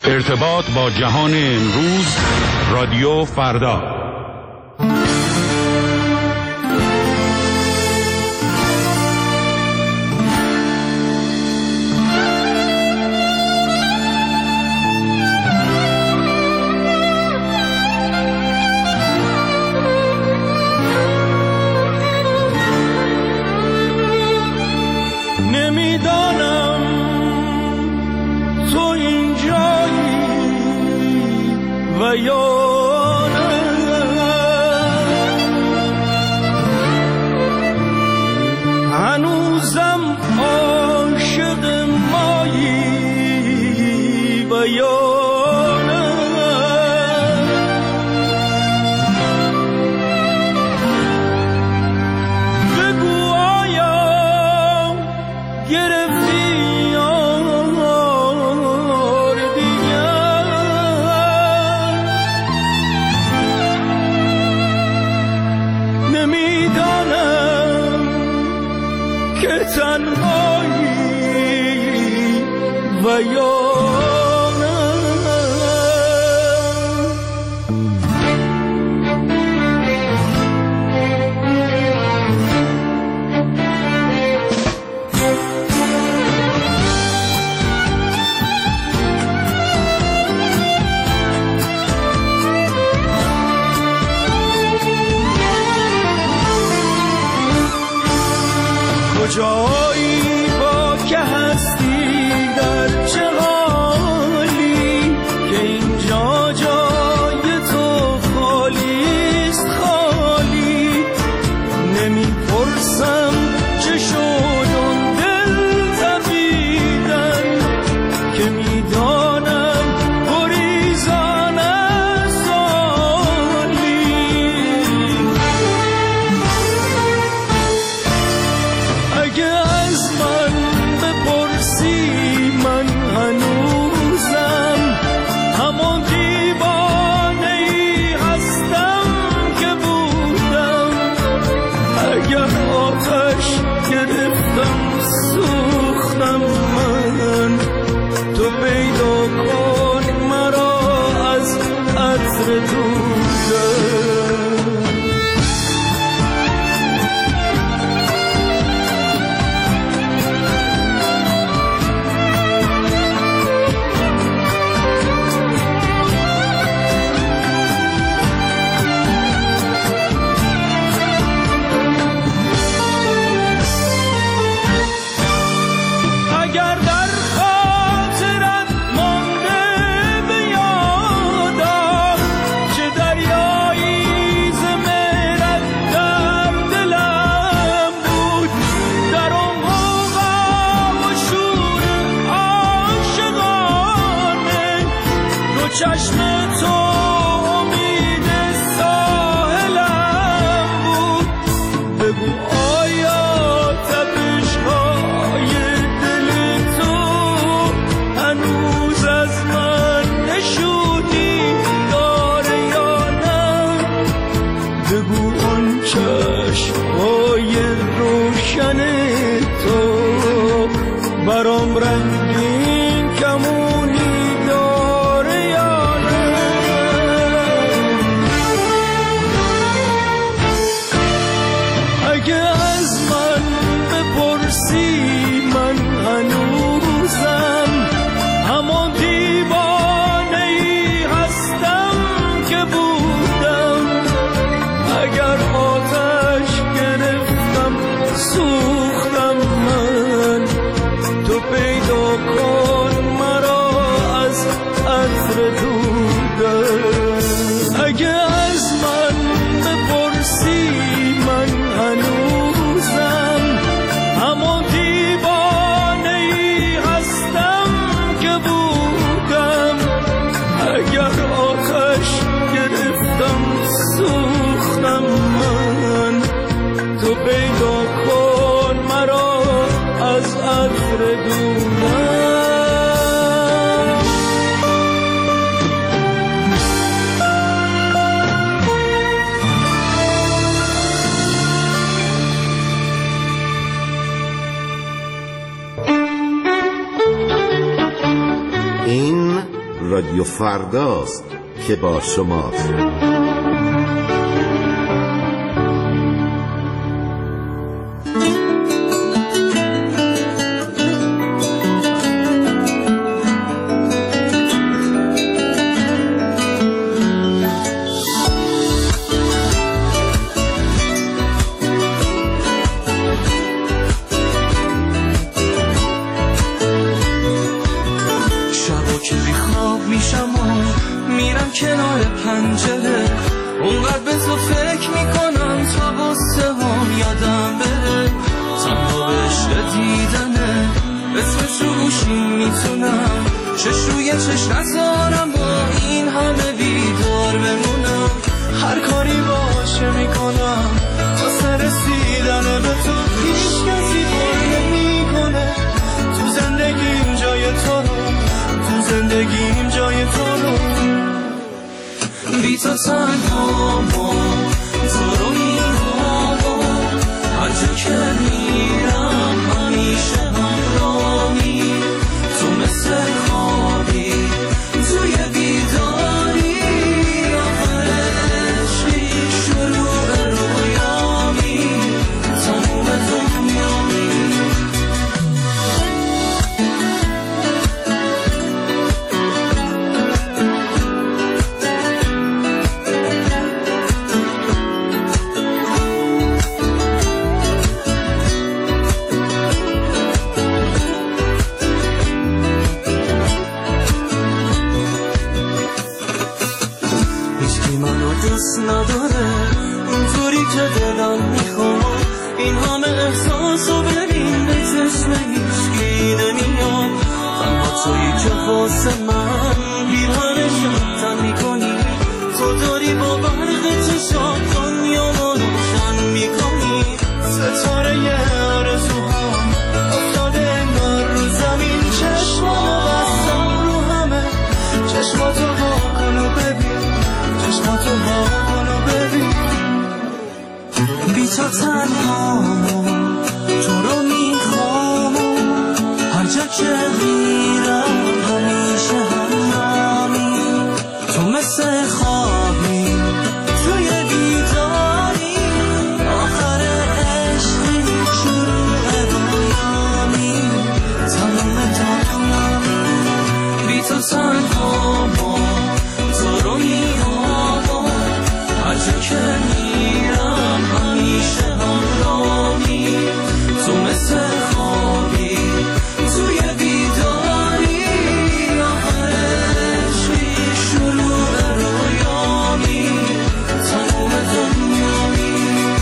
ارتباط با جهان امروز، رادیو فردا. هنوزم عاشق مایی و یا نه، بگو آیا گرفتی یار دیگر، نمیدانم که تنهایی و یا کجایی با که هستی، در چه حالی که اینجا جای تو خالیست خالی، نمیپرسم چه شد اون دل تپیدن که میدانم گریزان از سالی، اگه از من بپرسی من هنوزم همون دیوانه ای هستم که بودم، اگر آتش گرفتم سوختم من، تو پیدا کن مرا از عطر دودم. اگر در خاطرت مانده به یادم چه دریایی ز مهرت در دلم بود، در آن غوغا و شور عاشقانه دو چشم تو امید ساحلم بود، بگو آیا تپش‌های دل تو هنوز از من نشودی داره یا نه، بگو آن چشم‌های روشن تو برام رنگین کمونی داره یا نه، اگه از من بپرسی من هنوزم همان دیوانه ای هستم که بودم، اگر آتش گرفتم سوختم من، تو پیدا کن مرا از عطر دودم، اگه از من بپرسی من هنوزم همان دیوانه ای هستم که بودم، اگر آتش گرفتم سوختم من، تو پیدا کن مرا از عطر دودم. رادیو فرداست که با شماست. کنار پنجره اونقدر به تو فکر میکنم تا قصه هم یادم بره، تنها عشق دیدنه اسمش رو گوشیم میتونم چشوی چش نذارم با این همه بیدار بمونم، هر کاری باشه میکنم واسه رسیدن به تو، هیچ کسی بار نمیکنه تو زندگیم جای تو رو، تو زندگیم جای تو رو، بی تو تنهامم تو رو میخوام، هر جا که میرم همیشه همراهی، تو مثل خوابی توی بیداری، آخر عشقی شروع رویامی، تموم دنیامی. دوست نداره اونطوری که دلم میخواد، این همه احساس رو ببین به چشم هیچکی نمیاد، تنها تویی که واسه من بیرانشم تن میکنی، تو داری با برق چشات دنیامو روشن میکنی، ستاره یه آرزوهام افتاده انگار رو زمین، چشمامو بستم رو همه، چشماتو وا کن و ببین، چشماتو وا کن و ببین، بی تو تنهامم تو رو میخوام، هر جا که میرم همیشه همراهی، تو مثل خوابی توی بیداری، آخر عشقی شروع رویامی، تمام دنیامی، بی تو تنهامم تو رو میخوام، هر جا که میرم همیشه همراهی، تو مثل خوابی توی بیداری، آخر عشقی شروع رویامی، تمام دنیامی.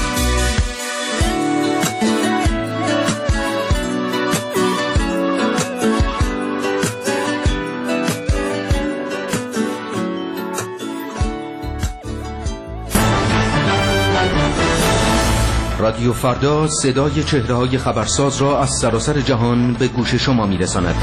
رادیو فردا صدای چهره‌های خبرساز را از سراسر جهان به گوش شما می‌رساند.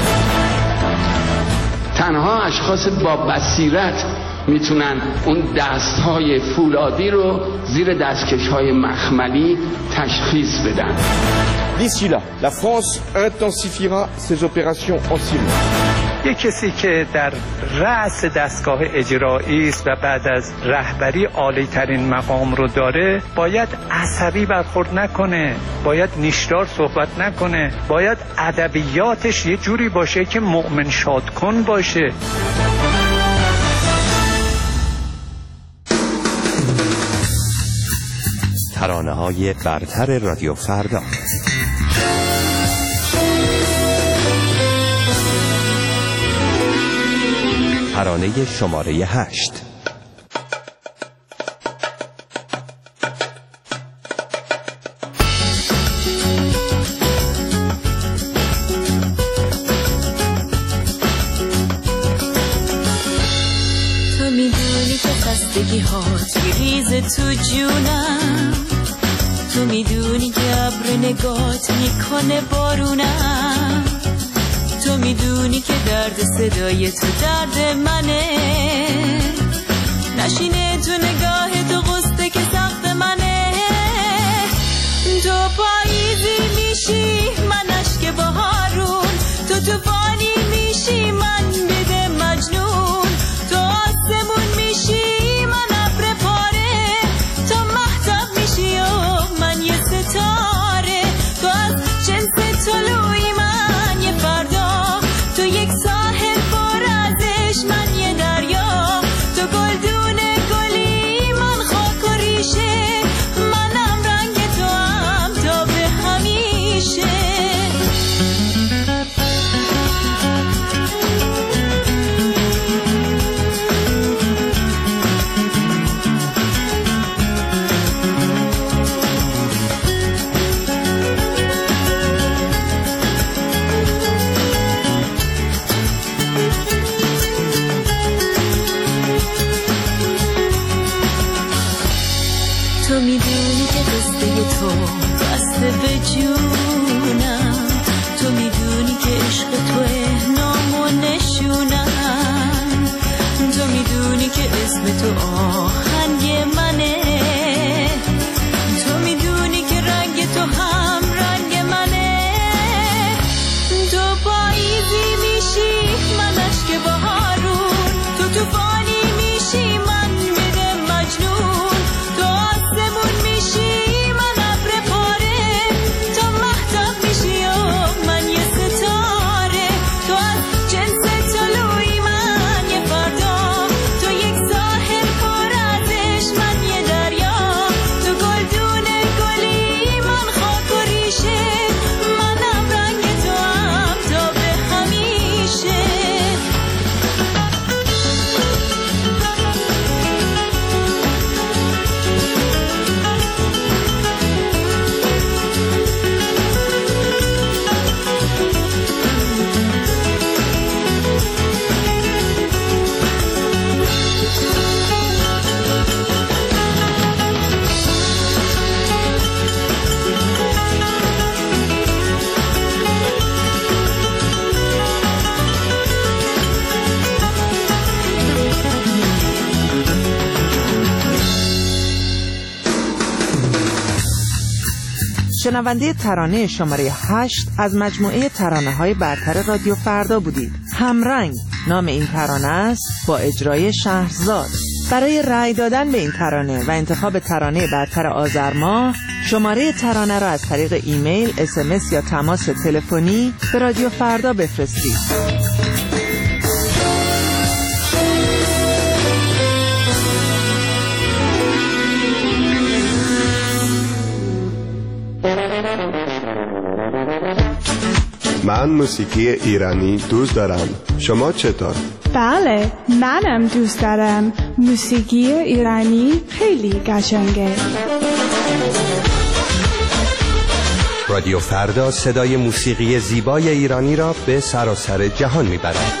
تنها اشخاص با بصیرت میتونن اون دستهای فولادی رو زیر دستکش‌های مخملی تشخیص بدن. D'ici là, la France intensifiera ses opérations en Syrie. یک کسی که در رأس دستگاه اجرایی است و بعد از رهبری عالی ترین مقام رو داره، باید عصبی برخورد نکنه، باید نیشدار صحبت نکنه، باید ادبیاتش یه جوری باشه که مؤمن شاد کن باشه. ترانه‌های برتر رادیو فردا. ترانه شماره 8. تو میدونی که خستگی ها ریز تو جونم، تو میدونی که ابر نگات میکنه بارونم، تو میدونی که درد صدای تو درد منه، نشینه تو نگاه تو غصه که سخت منه، تو پاییزی میشی من اشک بهارون، تو طوفانی میشی من بده مجنون، تو بسته به جونم، تو میدونی که عشق توه نام و نشونم، تو میدونی که اسم تو آهنگ منه، تو میدونی که رنگ تو هم رنگ منه، تو پاییزی میشی من اشک بهارون، تو طوفانی میشی من میره مجنون، تو آسمون میشی من ابر پاره، تو مهتاب میشی و من یه ستاره، تو از جنس طلوعی من یه فردا، تو یک ساحل پر از عشق من یه دریا، تو گلدون گلی من خاک و ریشه، منم رنگ تو هم تا به همیشه. شنونده ترانه شماره 8 از مجموعه ترانه‌های برتر رادیو فردا بودید. همرنگ نام این ترانه است با اجرای شهرزاد. برای رأی دادن به این ترانه و انتخاب ترانه برتر آذر ماه، شماره ترانه را از طریق ایمیل، SMS یا تماس تلفنی به رادیو فردا بفرستید. من موسیقی ایرانی دوست دارم. شما چطور؟ بله، منم دوست دارم. موسیقی ایرانی خیلی قشنگه. رادیو فردا صدای موسیقی زیبای ایرانی را به سراسر جهان میبرد.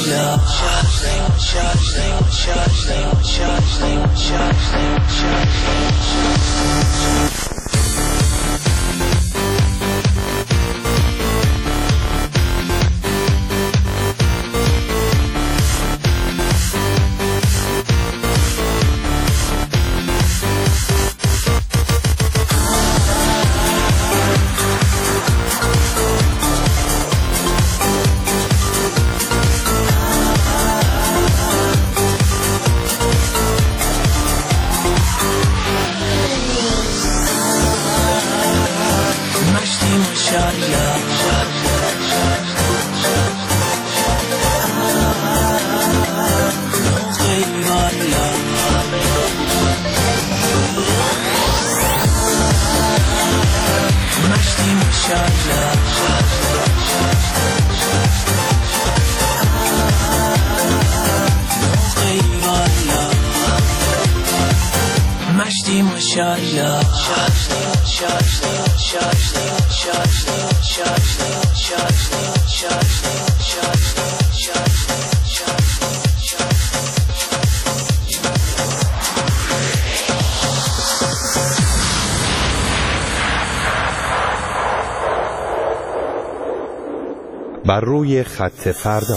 بر روی خط فردا.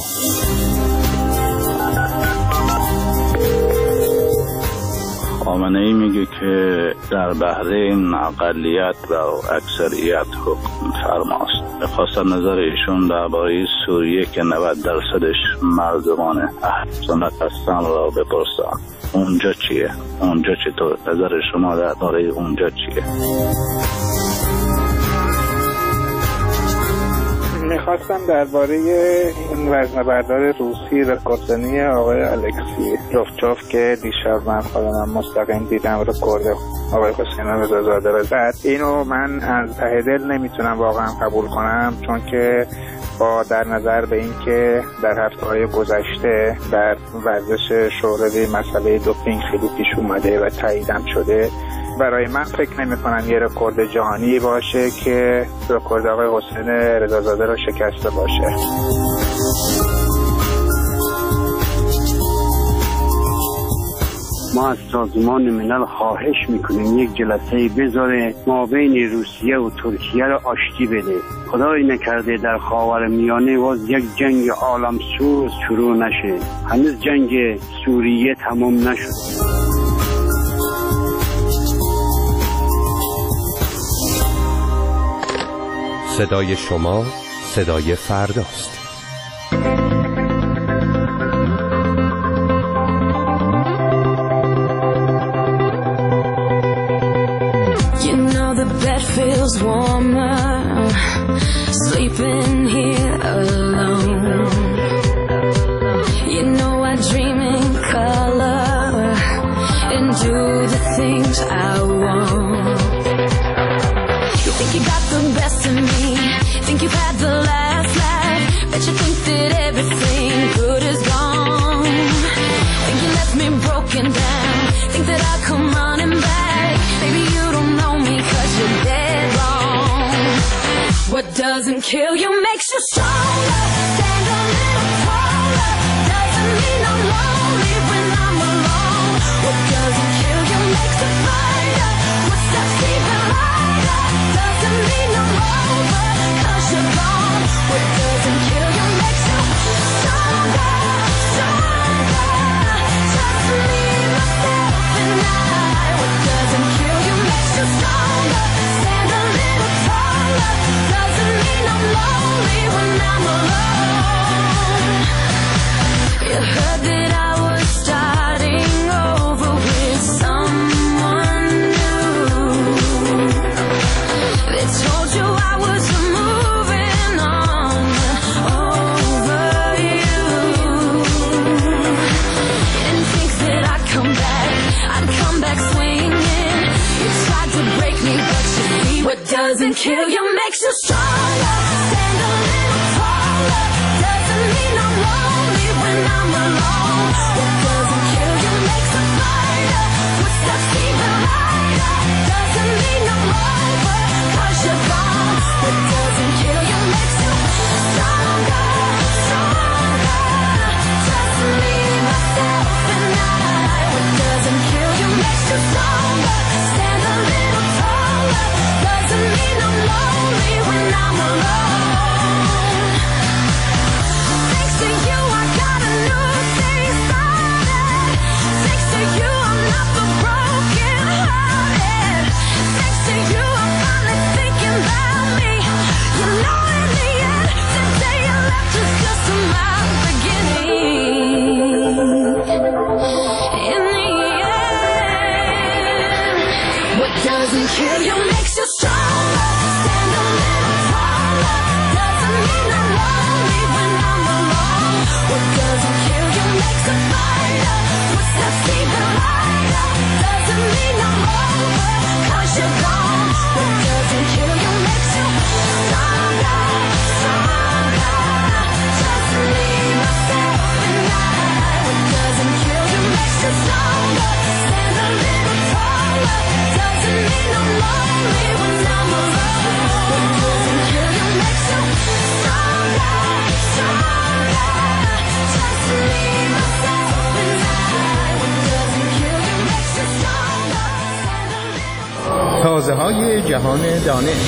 خامنه‌ای میگه که در بحرین اقلیت و اکثریت حکم فرماست. میخواستم نظر ایشون درباره سوریه که 90% مردمان اهل سنت هستن را بپرسم. اونجا چیه؟ اونجا چطور؟ نظر شما درباره اونجا چیه؟ میخواستم درباره این وزنه‌بردار روسی رکوردزنی آقای الکسی روفچوف که دیشب من خودم مستقیم دیدم رکورد آقای حسین رضازاده رو زد، اینو من از ته دل نمیتونم واقعا قبول کنم، چون که با در نظر به این که در هفته‌های گذشته در ورزش شوروی مسئله دوپینگ خیلی پیش اومده و تاییدم شده، برای من فکر نمی‌کنم یه رکورد جهانی باشه که رکورد آقای حسین رضازاده رو شکسته باشه. ما از سازمان ملل خواهش میکنیم یک جلسه بذاره ما بین روسیه و ترکیه رو آشتی بده. خدای نکرده در خاورمیانه باز یک جنگ عالمسوز شروع نشه. هنوز جنگ سوریه تمام نشد. صدای شما صدای فرداست. You know the bed feels warmer sleeping here alone. You know I dream in color and do the things I want. You think you got the best of me, think you've had the last laugh, bet you think that everything good is gone. Think you left me broken down, think that I'll come running back. Baby, you don't know me 'cause you're dead wrong. What doesn't kill you makes you stronger. Stand a little taller. Doesn't mean I'm lonely when I'm alone. What doesn't kill you makes you brighter. What steps even lighter. Doesn't mean I'm over 'cause you're gone. What doesn't kill you makes you stronger, stronger. Just me, myself, and I. What doesn't kill you makes you stronger. Stand a little taller. Doesn't mean I'm lonely when I'm alone. You heard that I was starting over with someone new. They told you I was moving on over you. You didn't think that I'd come back swinging. You tried to break me, but you see what doesn't kill you makes you stronger. Stand a little taller. Doesn't mean I'm lonely when I'm alone. What doesn't kill you makes us brighter. Footsteps even lighter. Doesn't mean I'm over 'cause you're gone. What doesn't kill you makes you stronger, stronger. makes you stronger. Stand a little taller. Doesn't mean I'm lonely when I'm alone. What doesn't kill you makes a fighter. Footsteps even lighter. Doesn't mean I'm over, 'cause you're gone. What doesn't kill you makes you stronger, stronger. Just leave myself and I. What doesn't kill you makes you stronger. Stand a little taller. Doesn't mean I'm lonely when I'm alone. What doesn't kill you makes you stronger, stronger. Just leave myself and I. What doesn't kill you makes you stronger. تازه های جهان دانش.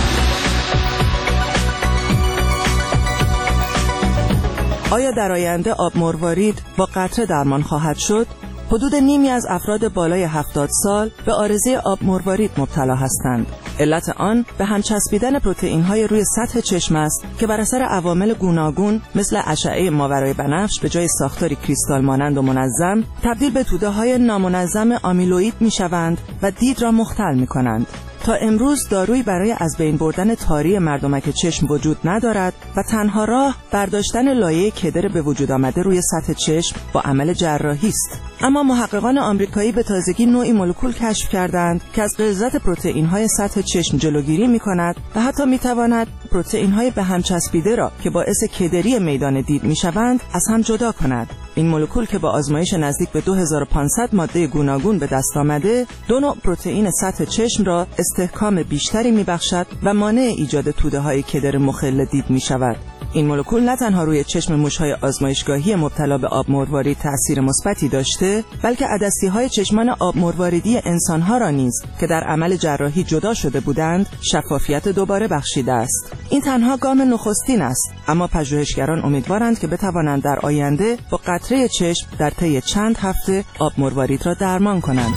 آیا در آینده آب مروارید با قطره درمان خواهد شد؟ حدود نیمی از افراد بالای 70 سال به عارضه آب مروارید مبتلا هستند. علت آن به هم چسبیدن پروتئین‌های روی سطح چشم است که بر اثر عوامل گوناگون مثل اشعه ماورای بنفش به جای ساختاری کریستال مانند و منظم تبدیل به توده‌های نامنظم آمیلوئید می‌شوند و دید را مختل می‌کنند. تا امروز دارویی برای از بین بردن تاری مردمک چشم وجود ندارد و تنها راه برداشتن لایه کدر به وجود آمده روی سطح چشم با عمل جراحی است. اما محققان آمریکایی به تازگی نوعی مولکول کشف کردند که از غلظت پروتئین‌های سطح چشم جلوگیری می‌کند و حتی می‌تواند پروتئین‌های به هم چسبیده را که باعث کدری میدان دید می‌شوند از هم جدا کند. این مولکول که با آزمایش نزدیک به 2500 ماده گوناگون به دست آمده، دو نوع پروتئین سطح چشم را استحکام بیشتری می‌بخشد و مانع ایجاد توده‌های کدر مخل دید می‌شود. این مولکول نه تنها روی چشم موش‌های آزمایشگاهی مبتلا به آب مروارید تأثیر مثبتی داشته، بلکه عدسی‌های چشمان آب مرواریدی انسان‌ها را نیز که در عمل جراحی جدا شده بودند، شفافیت دوباره بخشیده است. این تنها گام نخستین است، اما پژوهشگران امیدوارند که بتوانند در آینده با قطره چشم در طی چند هفته آب مروارید را درمان کنند.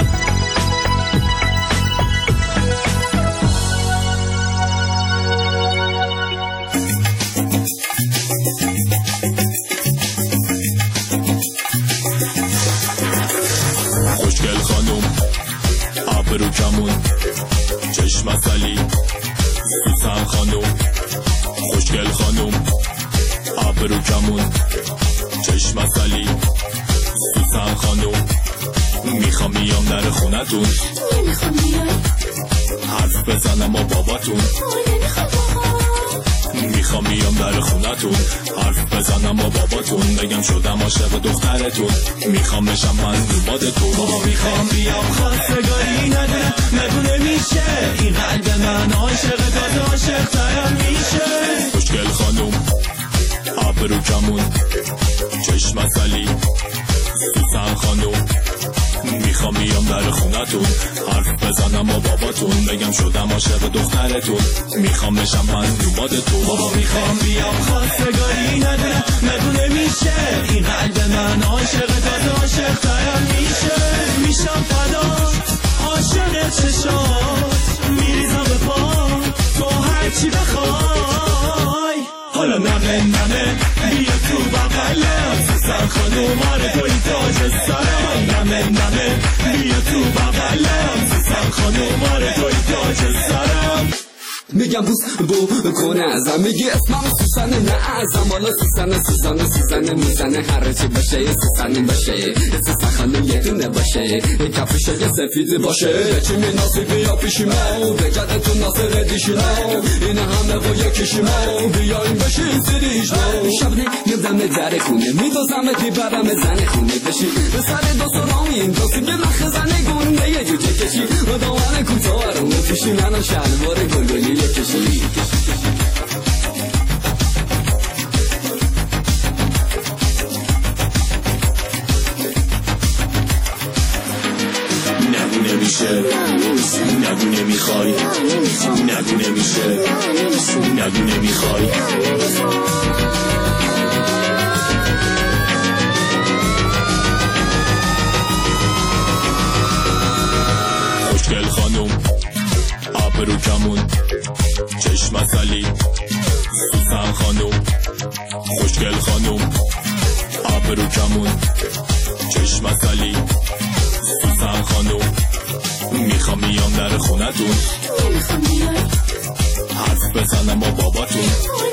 خوشگل خانوم ابرو کمون چشم اصلی سوسن خانوم خوشگل خانوم ابرو کمون چشم اصلی سوسن خانوم میخوام بیام در خونتون حرف بزنم با باباتون میخوام بیام در خونتون حرف بزنم با باباتون بگم شدم عاشق دخترتون میخوام بشم من دوبادتون بابا میخوام بیام خواستگاری ندونه میشه این قلب من عاشق داده عاشق ترم میشه خوشگل خانوم ابرو کمون چشم اصلی سوسن خانوم میخوام بیام در خونتون حرف بزنم با باباتون بگم شدم عاشق دخترتون میخوام بشم من دوبادتون بابا میخوام بیام خواستگاری ندونه میشه این قلب من عاشق داده عاشق ترم میشه میشم فدا عاشق چشات میریزم به پا تو هرچی بخوای حالا نمه بیا تو بغلم سوسن خانوم آره توی تاج سرم نمه بیا تو بغلم سوسن خانوم آره توی تاج سرم میگم بوس بو کنه ازم میگی اسمم سوسن نه ازم حالا سوسن میزنه هر چی باشه سوسن باشه سوسن خانم یه دونه باشه کفش یه سفید باشه چی مناسی بیا پیشی ما بگرد تو ناصر دیشی ما این همه با یکیشی ما بیایم بشیم سریش ما شبنه میدم در خونه میدازم دیبرم زن خونه بشی به سر دو سرامین دوستی که نخ زنه گونه یه جوجه کشی و دوانه کوتاه رو پیشی منو شلوار گلگلی کشی نگو نمیشه نگو نمیخوای نگو نمیشه نگو نمیخوای خوشگل خانوم ابرو کمون چشم اصلی سوسن خانوم خوشگل خانوم ابرو کمون چشم اصلی سوسن خانوم میخوام بیام در خونتون حرف بزنم با باباتون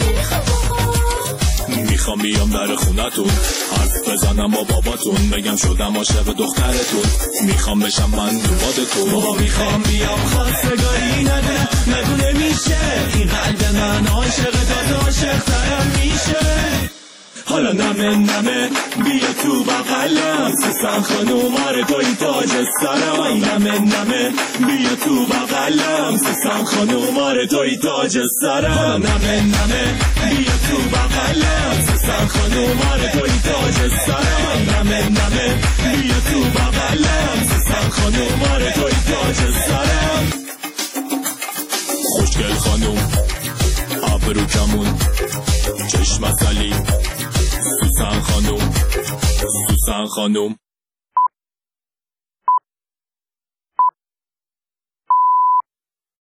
میخوام بیام در خونتون حرف بزنم با باباتون بگم شدم عاشق دخترتون میخوام بشم من دوبادتون بابا میخوام بیام خواستگاری ندونم نگو نمیشه این قلب من عاشق داد عاشق ترم میشه حالا نمه بیا تو بغلم سوسن خانوم آره توی تاج سرم نمه بیا تو بغلم سوسن خانوم آره توی تاج سرم حالا نمه بیا تو بغلم سوسن خانوم آره توی تاج سرم نمه بیا تو بغلم سوسن خانوم آره توی تاج سرم خوشگل خانوم ابرو کمون چشم اصلی سوسن خانوم